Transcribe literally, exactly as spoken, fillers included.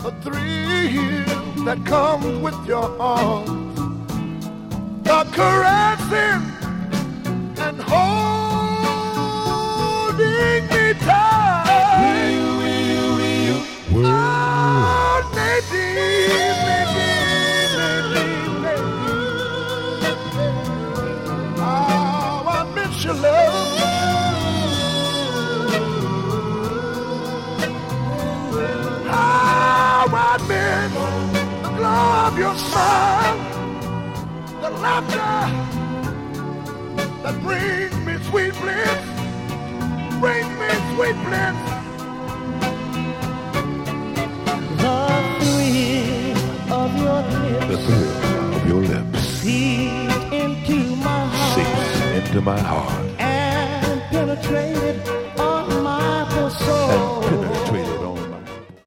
the thrill that comes with your arms, the caressing and holding me tight. Oh, Nadine, Nadine, Nadine, Nadine. Oh, I miss your love. How I miss the glow of your smile, the laughter that brings me sweet bliss, brings me sweet bliss. The thrill of your lips, The thrill of your lips seeped into my heart, seeps into my heart and penetrated on my whole soul. and